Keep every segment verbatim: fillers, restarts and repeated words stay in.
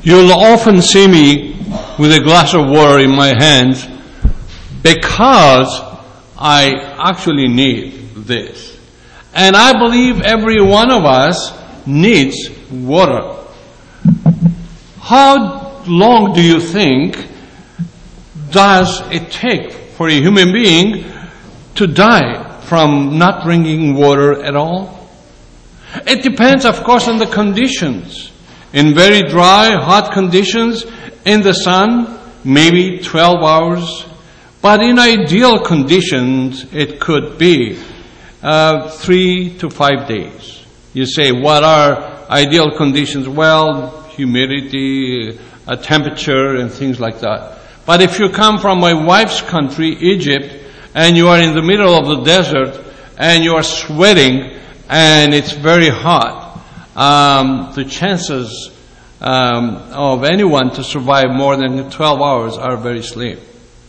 You'll often see me with a glass of water in my hands because I actually need this. And I believe every one of us needs water. How long do you think does it take for a human being to die from not drinking water at all? It depends, of course, on the conditions. In very dry, hot conditions, in the sun, maybe twelve hours. But in ideal conditions, it could be uh, three to five days. You say, what are ideal conditions? Well, humidity, uh, temperature, and things like that. But if you come from my wife's country, Egypt, and you are in the middle of the desert, and you are sweating, and it's very hot, um, the chances um, of anyone to survive more than twelve hours are very slim.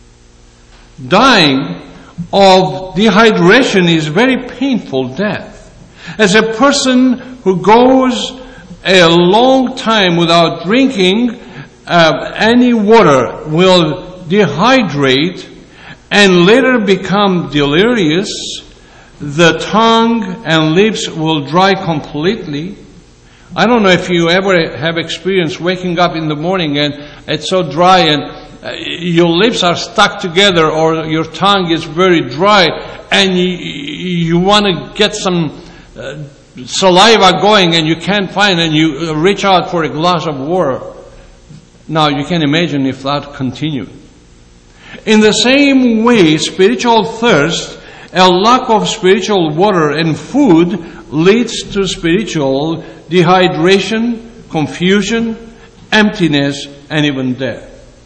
Dying of dehydration is very painful death. As a person who goes a long time without drinking uh, any water will dehydrate and later become delirious. The tongue and lips will dry completely. I don't know if you ever have experienced waking up in the morning and it's so dry and uh, your lips are stuck together or your tongue is very dry and you, you want to get some uh, saliva going and you can't find and you reach out for a glass of water. Now you can imagine if that continued. In the same way, spiritual thirst, a lack of spiritual water and food leads to spiritual dehydration, confusion, emptiness, and even death.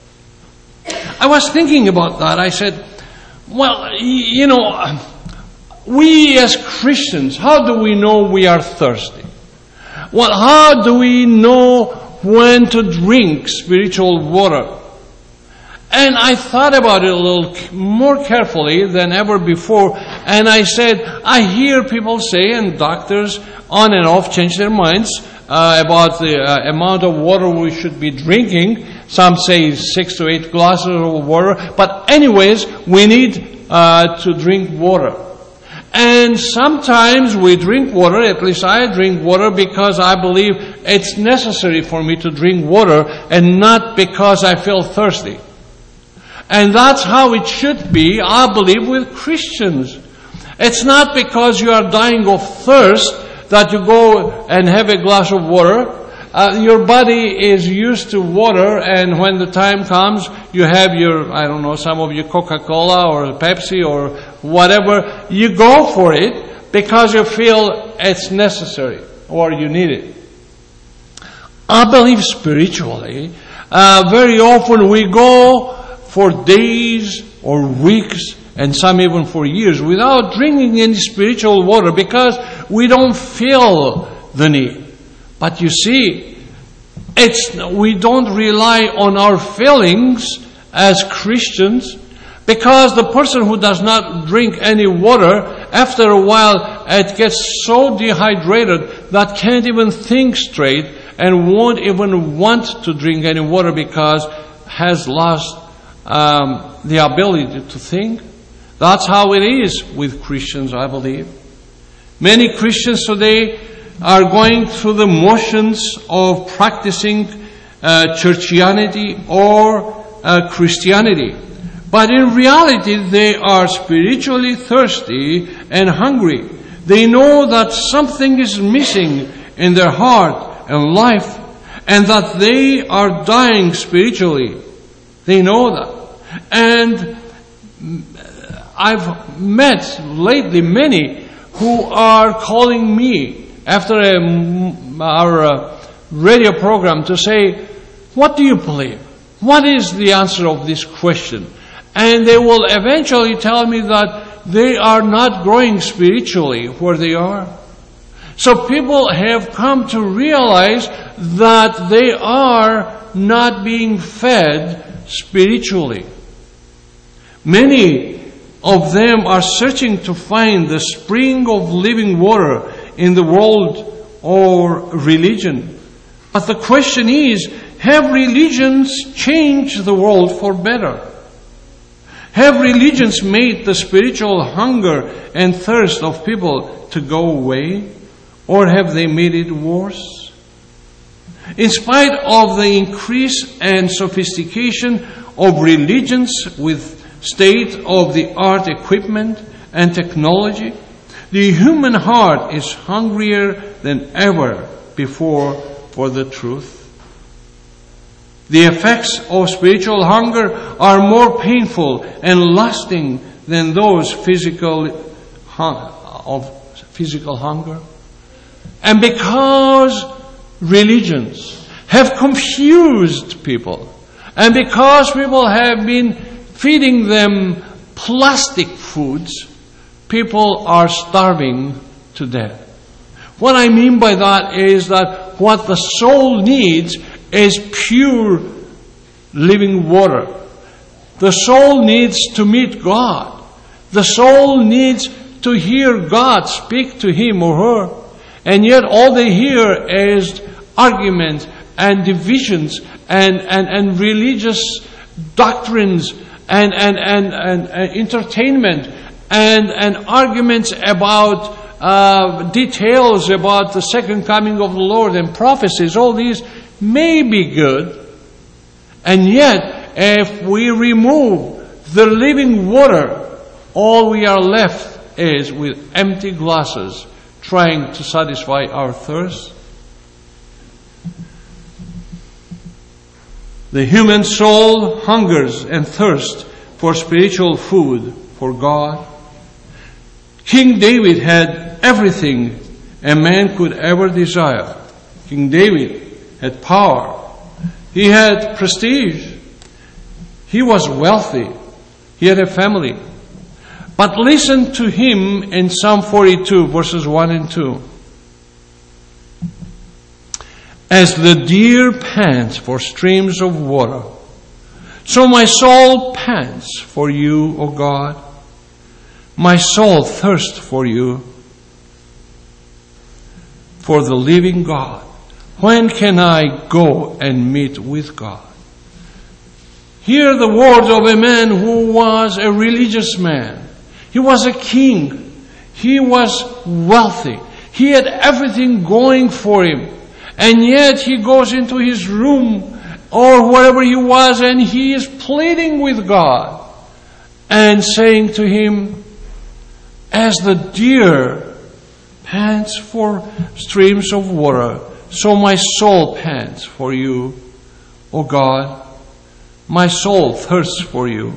I was thinking about that. I said, well, you know, we as Christians, how do we know we are thirsty? Well, how do we know when to drink spiritual water? And I thought about it a little more carefully than ever before, and I said, I hear people say, and doctors on and off change their minds uh, about the uh, amount of water we should be drinking. Some say six to eight glasses of water, but anyways, we need uh, to drink water. And sometimes we drink water, at least I drink water because I believe it's necessary for me to drink water and not because I feel thirsty. And that's how it should be, I believe, with Christians. It's not because you are dying of thirst that you go and have a glass of water. Uh, your body is used to water, and when the time comes, you have your, I don't know, some of your Coca-Cola or Pepsi or whatever. You go for it because you feel it's necessary or you need it. I believe spiritually, uh, very often we go for days or weeks and some even for years without drinking any spiritual water because we don't feel the need. But you see, it's, we don't rely on our feelings as Christians because the person who does not drink any water, after a while it gets so dehydrated that can't even think straight and won't even want to drink any water because has lost um, the ability to think. That's how it is with Christians, I believe. Many Christians today are going through the motions of practicing uh, churchianity or uh, Christianity. But in reality, they are spiritually thirsty and hungry. They know that something is missing in their heart and life, and that they are dying spiritually. They know that. And I've met lately many who are calling me after a, our uh, radio program to say, what do you believe? What is the answer of this question? And they will eventually tell me that they are not growing spiritually where they are. So people have come to realize that they are not being fed spiritually. Many of them are searching to find the spring of living water in the world or religion. But the question is, have religions changed the world for better? Have religions made the spiritual hunger and thirst of people to go away? Or have they made it worse? In spite of the increase and sophistication of religions with state-of-the-art equipment and technology, the human heart is hungrier than ever before for the truth. The effects of spiritual hunger are more painful and lasting than those physical of physical hunger. And because religions have confused people, and because people have been feeding them plastic foods, people are starving to death. What I mean by that is that what the soul needs is pure living water. The soul needs to meet God. The soul needs to hear God speak to him or her. And yet all they hear is arguments and divisions and, and, and religious doctrines and, and, and, and, and entertainment and, and arguments about uh, details about the second coming of the Lord and prophecies. All these may be good. And yet, if we remove the living water, all we are left is with empty glasses trying to satisfy our thirst. The human soul hungers and thirsts for spiritual food, for God. King David had everything a man could ever desire. King David had power. He had prestige. He was wealthy. He had a family. But listen to him in Psalm forty-two, verses one and two. As the deer pants for streams of water, so my soul pants for you, O God. My soul thirsts for you, for the living God. When can I go and meet with God? Hear the words of a man who was a religious man. He was a king. He was wealthy. He had everything going for him. And yet he goes into his room or wherever he was and he is pleading with God and saying to him, as the deer pants for streams of water, so my soul pants for you, O God. My soul thirsts for you.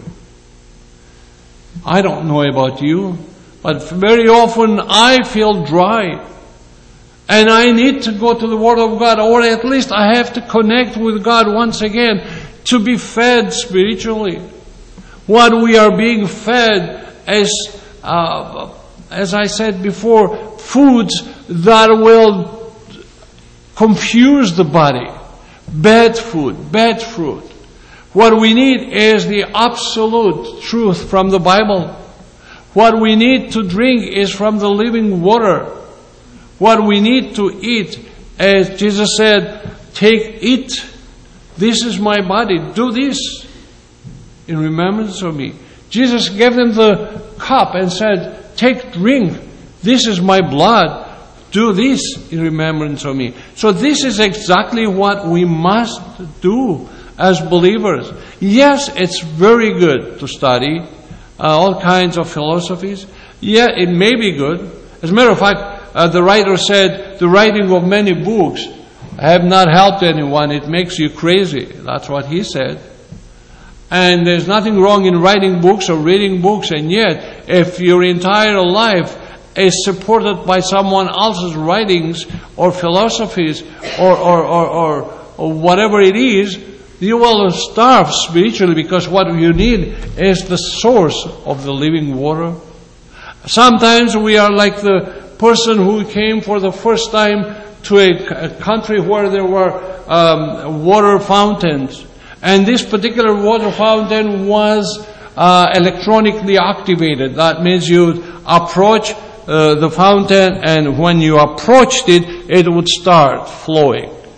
I don't know about you, but very often I feel dry. And I need to go to the Word of God, or at least I have to connect with God once again to be fed spiritually. What we are being fed is, uh, as I said before, foods that will confuse the body. Bad food, bad fruit. What we need is the absolute truth from the Bible. What we need to drink is from the living water. What we need to eat, as Jesus said, take, eat. This is my body. Do this in remembrance of me. Jesus gave them the cup and said, take, drink. This is my blood. Do this in remembrance of me. So this is exactly what we must do as believers. Yes, it's very good to study uh, all kinds of philosophies. Yeah, it may be good. As a matter of fact, uh, the writer said, the writing of many books have not helped anyone. It makes you crazy. That's what he said. And there's nothing wrong in writing books or reading books. And yet, if your entire life is supported by someone else's writings or philosophies or, or, or, or, or whatever it is, you will starve spiritually, because what you need is the source of the living water. Sometimes we are like the person who came for the first time to a, a country where there were um, water fountains. And this particular water fountain was uh, electronically activated. That means you approach uh, the fountain, and when you approached it, it would start flowing.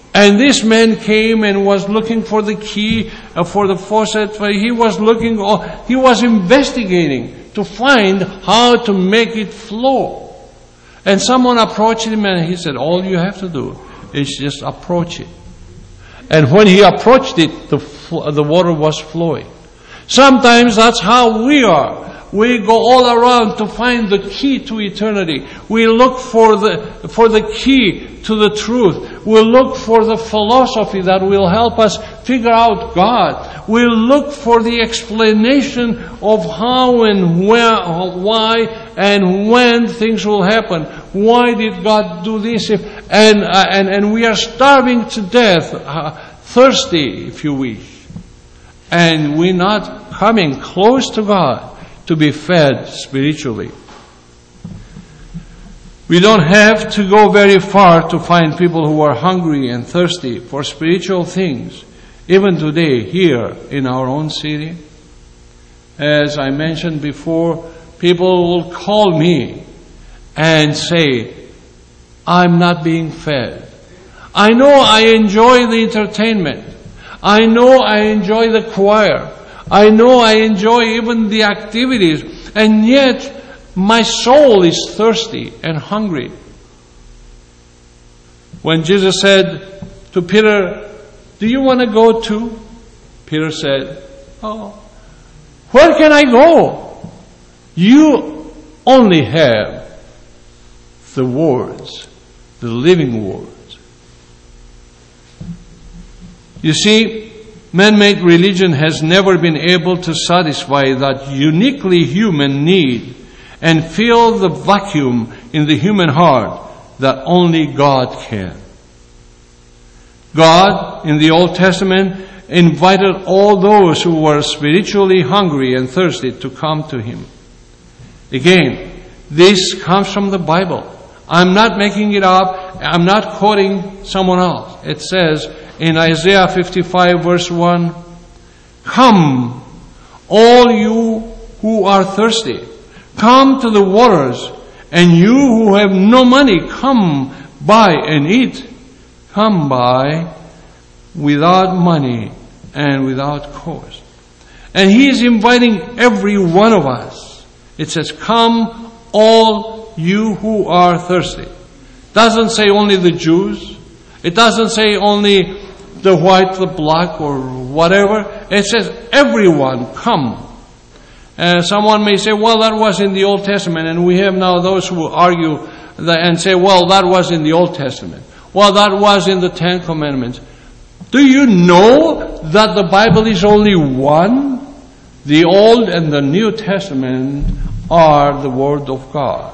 And this man came and was looking for the key uh, for the faucet. He was looking, he was investigating to find how to make it flow. And someone approached him and he said, all you have to do is just approach it. And when he approached it, the, the water was flowing. Sometimes that's how we are. We go all around to find the key to eternity. We look for the, for the key to the truth. We look for the philosophy that will help us figure out God. We look for the explanation of how and where, why and when things will happen. Why did God do this? If, and, uh, and, and we are starving to death, uh, thirsty, if you wish. And we're not coming close to God to be fed spiritually. We don't have to go very far to find people who are hungry and thirsty for spiritual things. Even today, here in our own city, as I mentioned before, people will call me and say, I'm not being fed. I know I enjoy the entertainment. I know I enjoy the choir. I know I enjoy even the activities, and yet my soul is thirsty and hungry. When Jesus said to Peter, do you want to go too? Peter said, oh, where can I go? You only have the words, the living words. You see, man-made religion has never been able to satisfy that uniquely human need and fill the vacuum in the human heart that only God can. God, in the Old Testament, invited all those who were spiritually hungry and thirsty to come to Him. Again, this comes from the Bible. I'm not making it up. I'm not quoting someone else. It says in Isaiah fifty-five verse one, come, all you who are thirsty, come to the waters, and you who have no money, come buy and eat. Come buy without money and without cost. And He is inviting every one of us. It says, come, all you who are thirsty. Doesn't say only the Jews. It doesn't say only the white, the black, or whatever. It says, everyone, come. Uh, someone may say, well, that was in the Old Testament, and we have now those who argue that and say, well, that was in the Old Testament. Well, that was in the Ten Commandments. Do you know that the Bible is only one? The Old and the New Testament are the Word of God.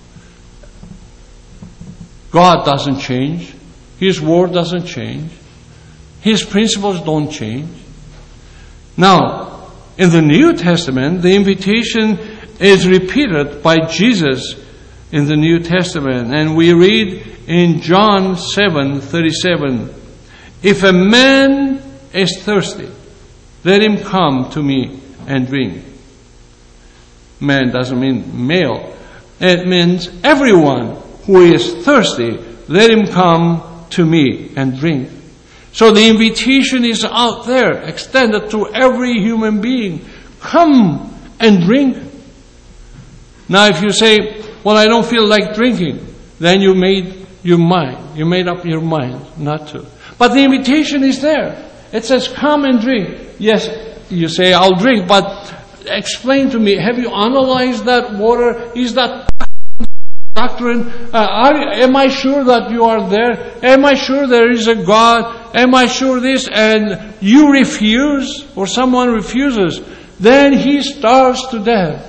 God doesn't change. His Word doesn't change. His principles don't change. Now, in the New Testament, the invitation is repeated by Jesus in the New Testament. And we read in John seven thirty-seven, if a man is thirsty, let him come to me and drink. Man doesn't mean male. It means everyone who is thirsty, let him come to me and drink. So the invitation is out there, extended to every human being. Come and drink. Now if you say, well, I don't feel like drinking, then you made your mind. You made up your mind not to. But the invitation is there. It says, come and drink. Yes, you say, I'll drink, but explain to me, have you analyzed that water? Is that doctrine? Uh, are, am I sure that you are there? Am I sure there is a God? Am I sure this? And you refuse, or someone refuses, then he starves to death.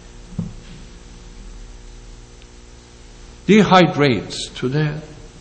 Dehydrates to death.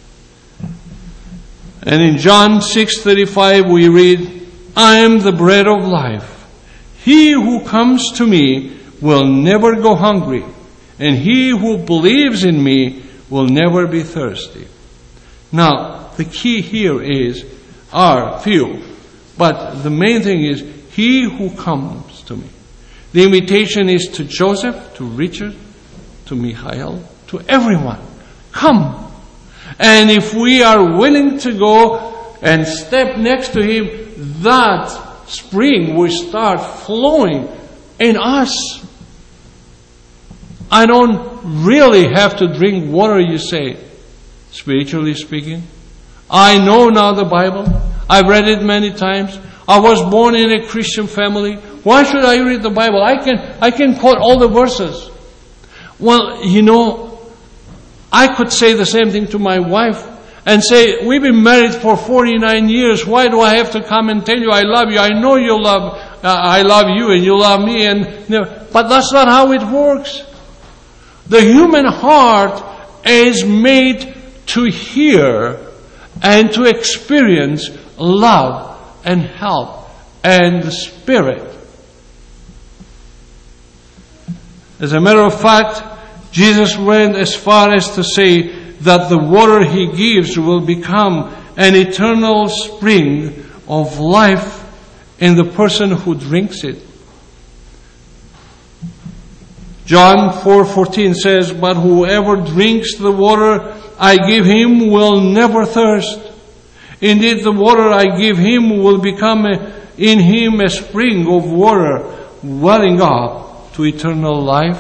And in John six thirty-five we read, I am the bread of life. He who comes to me will never go hungry, and he who believes in me will never be thirsty. Now, the key here is, are few, but the main thing is, he who comes to me. The invitation is to Joseph, to Richard, to Michael, to everyone. Come. And if we are willing to go and step next to Him, that spring will start flowing in us. I don't really have to drink water, you say, spiritually speaking. I know now the Bible. I've read it many times. I was born in a Christian family. Why should I read the Bible? I can, I can quote all the verses. Well, you know, I could say the same thing to my wife and say, we've been married for forty-nine years. Why do I have to come and tell you I love you? I know you love, uh, I love you and you love me. And you know, but that's not how it works. The human heart is made to hear and to experience love and help and the Spirit. As a matter of fact, Jesus went as far as to say that the water He gives will become an eternal spring of life in the person who drinks it. John four fourteen says, "But whoever drinks the water I give him will never thirst. Indeed, the water I give him will become a, in him a spring of water welling up to eternal life."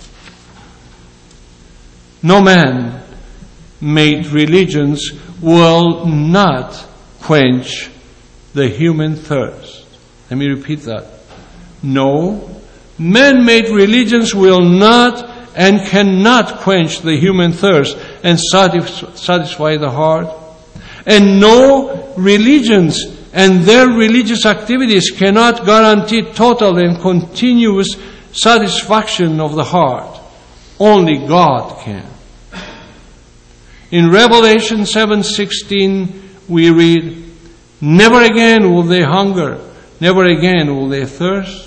No man made religions will not quench the human thirst. Let me repeat that. No, man-made religions will not and cannot quench the human thirst and satisfy the heart. And no religions and their religious activities cannot guarantee total and continuous satisfaction of the heart. Only God can. In Revelation seven sixteen we read, "Never again will they hunger, never again will they thirst."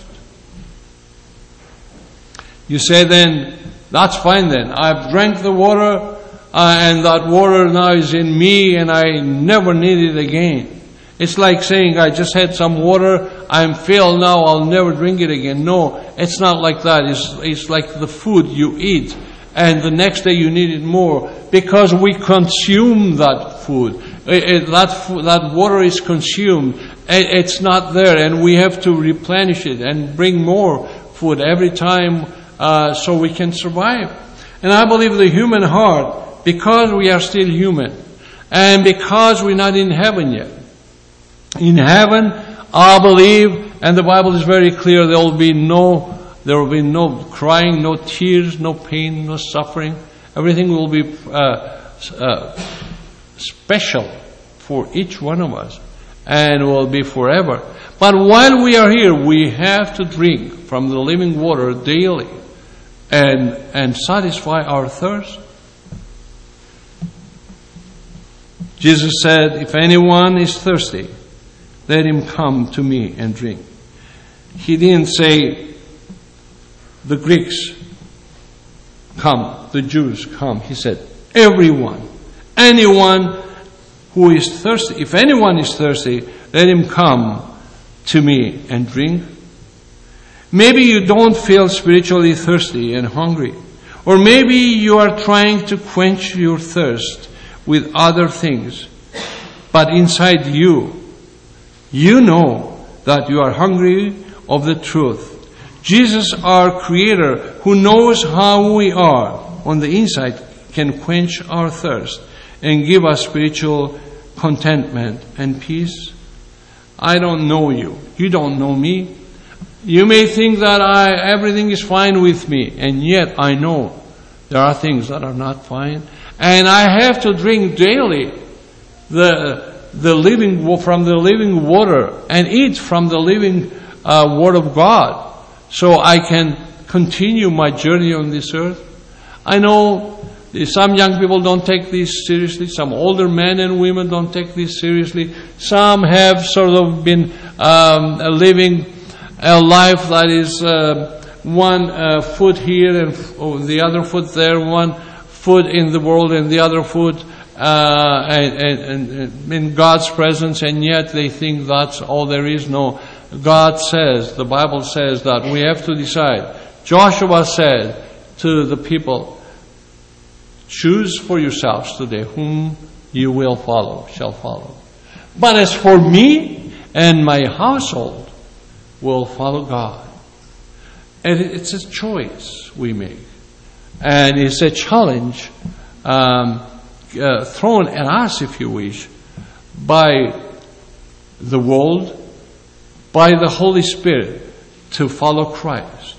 You say then, that's fine then. I've drank the water uh, and that water now is in me and I never need it again. It's like saying, I just had some water, I'm filled now, I'll never drink it again. No, it's not like that. It's, it's like the food you eat and the next day you need it more because we consume that food. It, it, that, food, that water is consumed. It, it's not there and we have to replenish it and bring more food every time uh, so we can survive. And I believe the human heart, because we are still human and because we're not in heaven yet, in heaven, I believe, and the Bible is very clear, there will be no, there will be no crying, no tears, no pain, no suffering. Everything will be uh, uh, special for each one of us, and will be forever. But while we are here, we have to drink from the living water daily, and and satisfy our thirst. Jesus said, "If anyone is thirsty, let him come to me and drink." He didn't say, the Greeks come, the Jews come. He said, everyone, anyone who is thirsty, if anyone is thirsty, let him come to me and drink. Maybe you don't feel spiritually thirsty and hungry. Or maybe you are trying to quench your thirst with other things. But inside you, you know that you are hungry of the truth. Jesus, our Creator, who knows how we are on the inside, can quench our thirst and give us spiritual contentment and peace. I don't know you. You don't know me. You may think that I, everything is fine with me, and yet I know there are things that are not fine. And I have to drink daily the the living from the living water and eat from the living uh, Word of God, so I can continue my journey on this earth. I know some young people don't take this seriously. Some older men and women don't take this seriously. Some have sort of been um, living a life that is uh, one uh, foot here and oh, the other foot there, one foot in the world and the other foot uh, and, and, and in God's presence, and yet they think that's all there is. No, God says, the Bible says that we have to decide. Joshua said to the people, Choose for yourselves today whom you will follow, shall follow. But as for me and my household, we'll follow God. And it's a choice we make. And it's a challenge um, uh, thrown at us, if you wish, by the world, by the Holy Spirit, to follow Christ.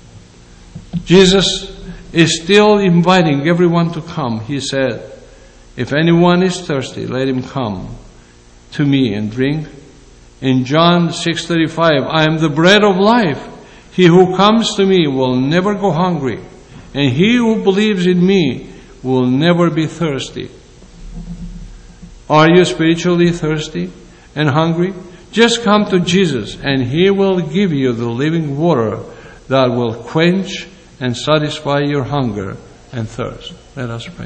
Jesus is still inviting everyone to come. He said, if anyone is thirsty, let him come to me and drink. In John six thirty-five, I am the bread of life. He who comes to me will never go hungry, and he who believes in me will never be thirsty. Are you spiritually thirsty and hungry? Just come to Jesus, and he will give you the living water that will quench and satisfy your hunger and thirst. Let us pray.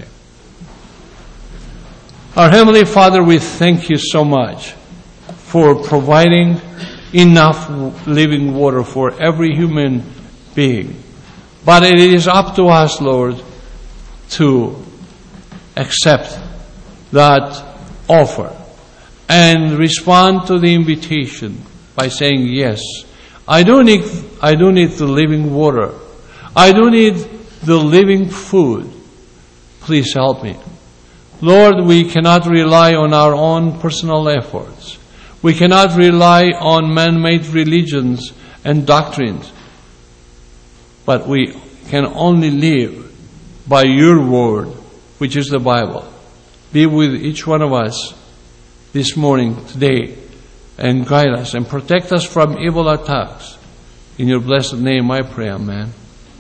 Our Heavenly Father, we thank you so much for providing enough living water for every human being. But it is up to us, Lord, to accept that offer and respond to the invitation by saying, yes, I do need, I do need the living water. I do need the living food. Please help me. Lord, we cannot rely on our own personal efforts. We cannot rely on man-made religions and doctrines. But we can only live by your word, which is the Bible. Be with each one of us this morning, today, and guide us and protect us from evil attacks. In your blessed name I pray, amen.